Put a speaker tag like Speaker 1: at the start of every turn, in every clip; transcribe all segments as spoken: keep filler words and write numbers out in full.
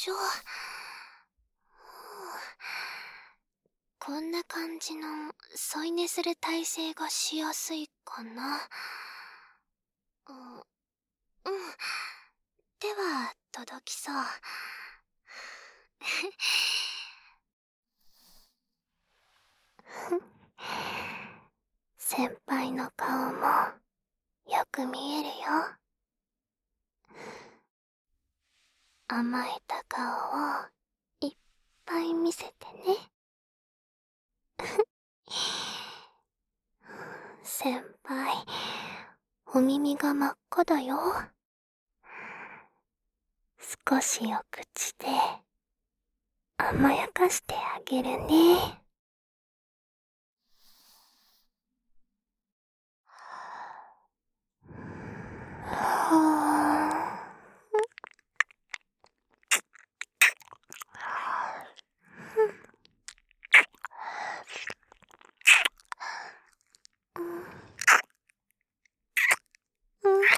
Speaker 1: しょ。こんな感じの添い寝する体勢がしやすいかな。うん、うん。手は届きそう。先輩の顔もよく見えるよ。甘えた顔をいっぱい見せてね。先輩、お耳が真っ赤だよ。少しお口で甘やかしてあげるね。はぁ、うん、うん、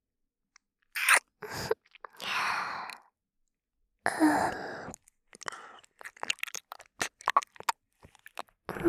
Speaker 1: うん、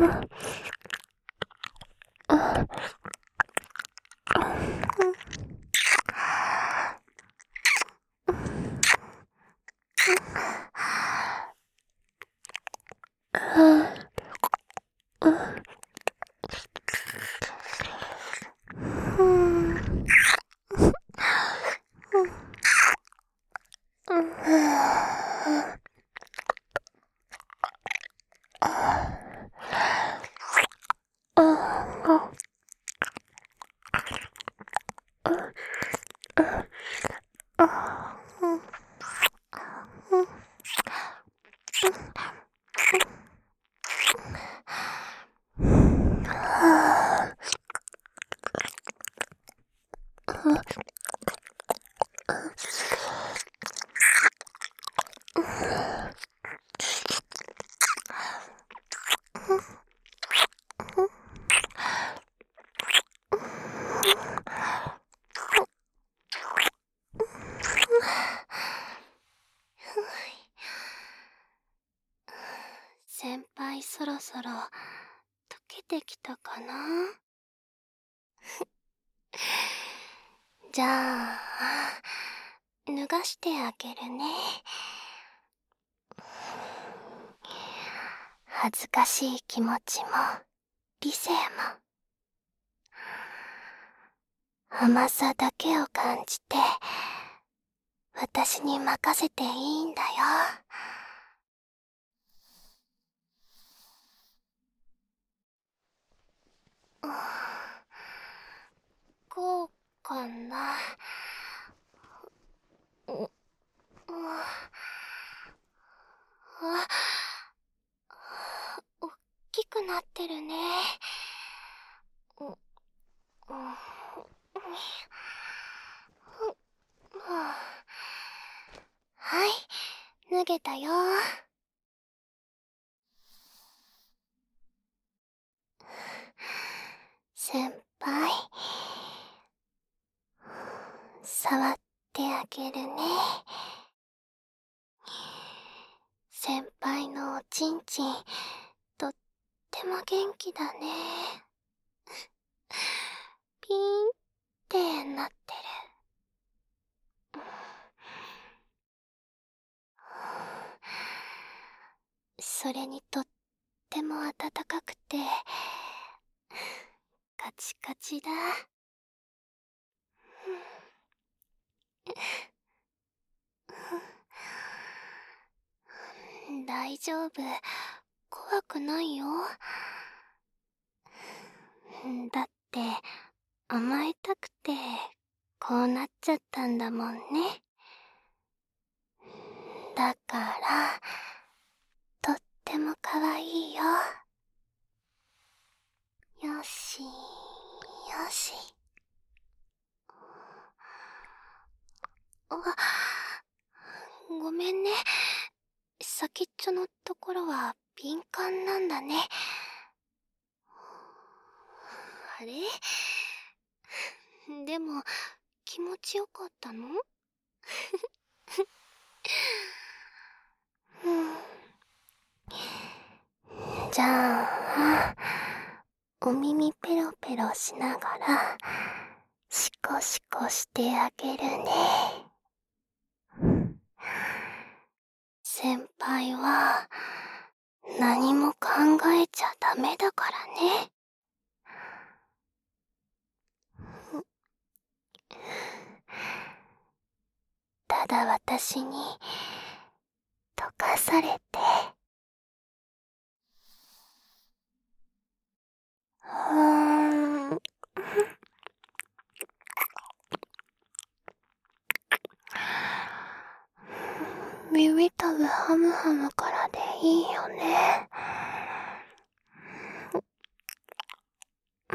Speaker 1: 先輩そろそろ溶けてきたかな。じゃあ脱がしてあげるね。恥ずかしい気持ちも理性も甘さだけを感じて私に任せていいんだよ。こうかな。う、う、あ、おっきくなってるね。う、う、はい、脱げたよ。先輩、触ってあげるね。先輩のおちんちん、とっても元気だね。ピーンってなってる。それにとっても暖かくてカチカチだ。大丈夫、怖くないよ。だって甘えたくてこうなっちゃったんだもんね。だからとっても可愛いよ。よしよし。あ、ごめんね。先っちょのところは敏感なんだね。あれ？でも気持ちよかったの？ お耳ペロペロしながらシコシコしてあげるね。先輩は何も考えちゃダメだからね。ただ私に溶かされて。うーん。ビビたるハムハムからでいいよね。うん。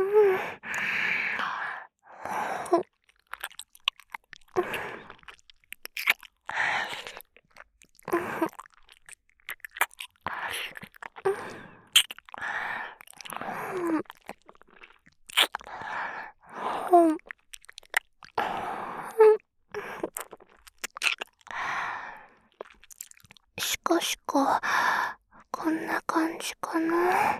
Speaker 1: うん。しかしか、こんな感じかな。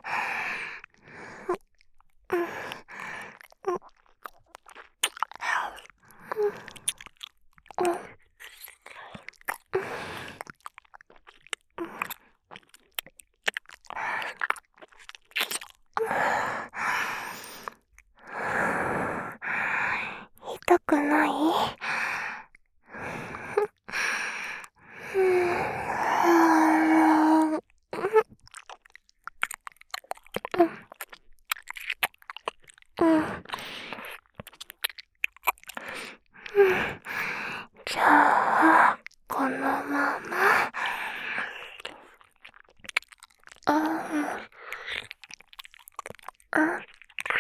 Speaker 1: 痛くない？じゃあ、このまま。うん。うん。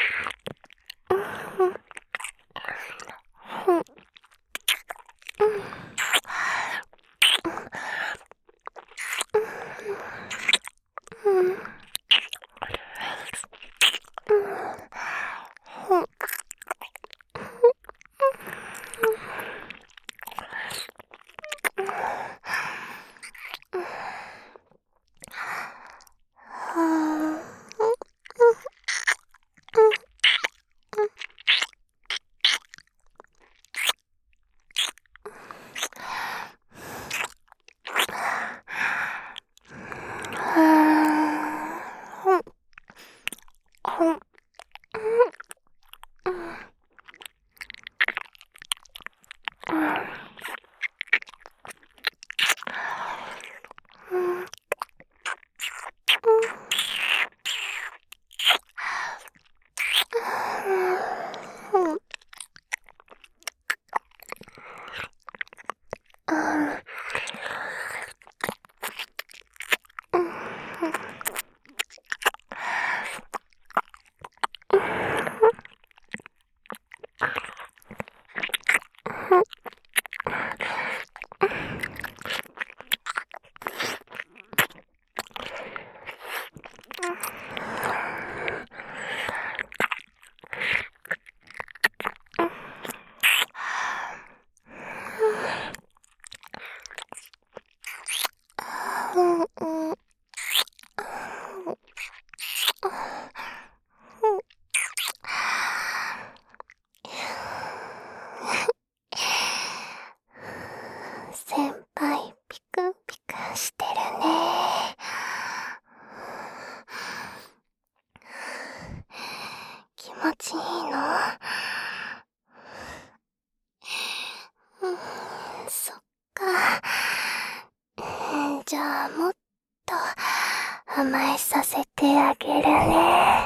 Speaker 1: 先輩、ピクピクしてるね。気持ちいいの？うん、そっか。じゃあもっと甘えさせてあげるね。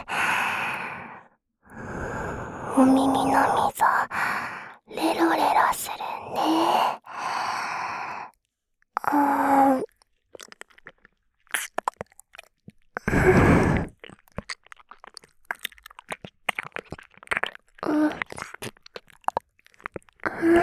Speaker 1: お耳の溝、レロレロするね。うーん。うん。うん。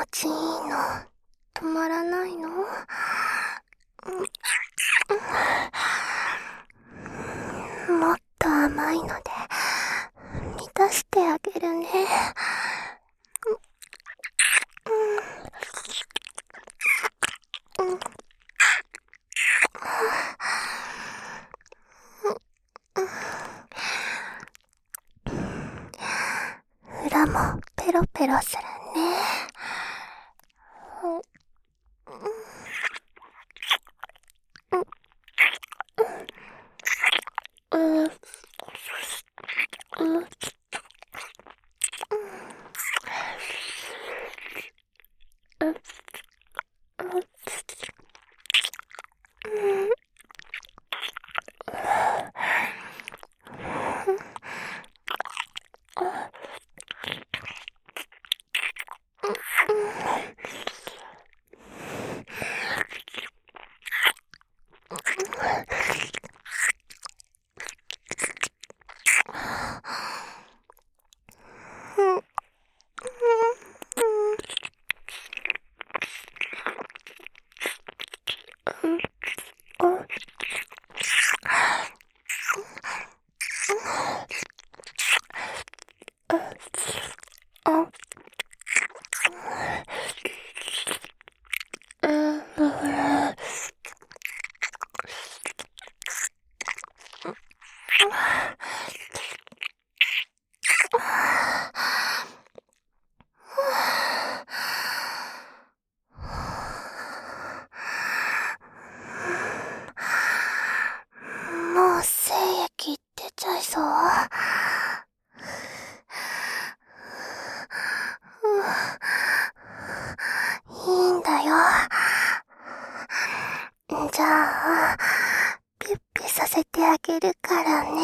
Speaker 1: ちいいの止まらないの？もっと甘いので満たしてあげるね。裏もペロペロするね。もう精液出ちゃいそう。いいんだよ。じゃあピュッピュさせてあげるからね。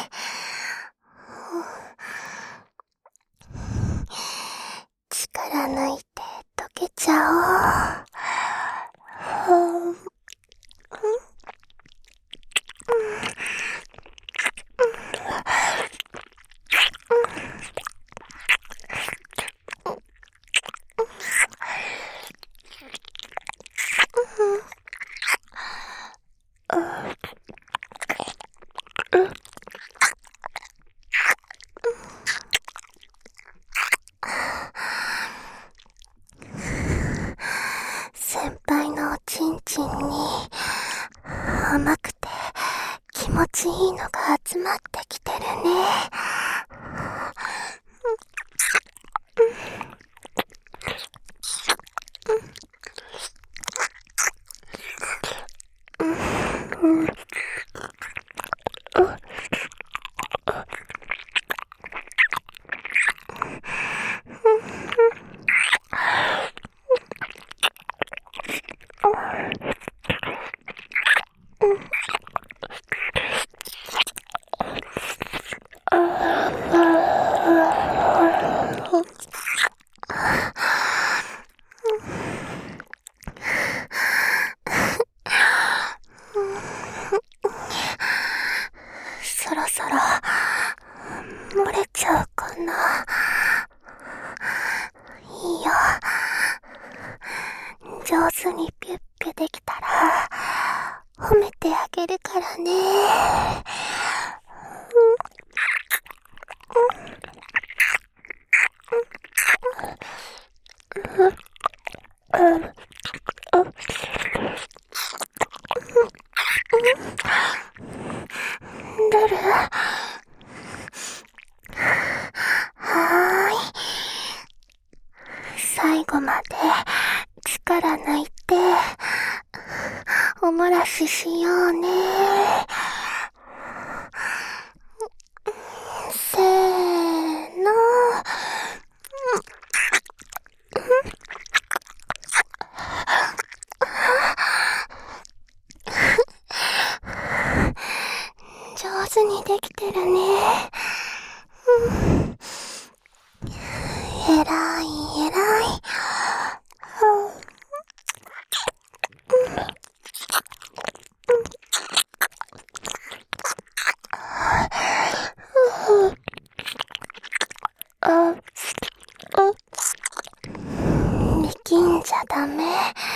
Speaker 1: 力抜いて溶けちゃおう。先輩のおちんちんに甘くて気持ちいいのが集まってきてるね。そろそろ漏れちゃうかな。いいよ。上手にピュッピュできたら褒めてあげるからね。出る？はーい。最後まで力抜いておもらししようね。せーの。上手にできてるね。えらいえらい。理じゃダメ。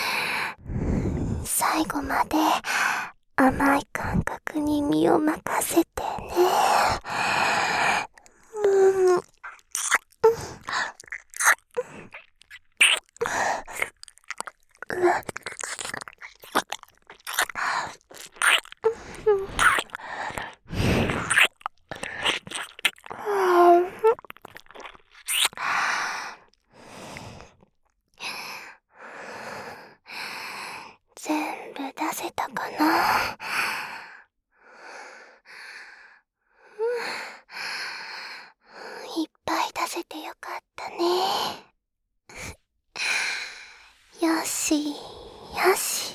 Speaker 1: 最後まで甘い感覚に身を任せてね。うん。全部出せたかな。いっぱい出せてよかったね。よしよし。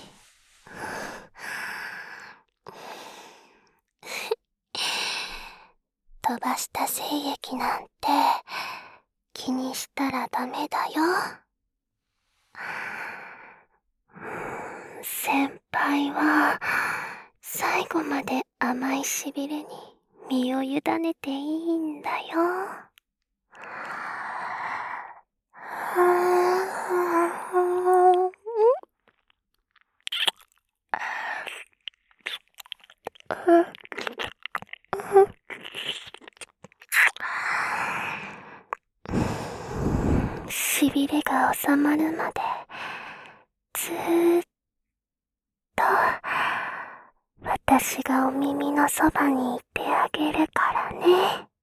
Speaker 1: 飛ばした精液なんて気にしたらダメだよ。先輩は最後まで甘いしびれに身を委ねていいんだよ。しびれが収まるまでずーっと私がお耳のそばにいてあげるからね。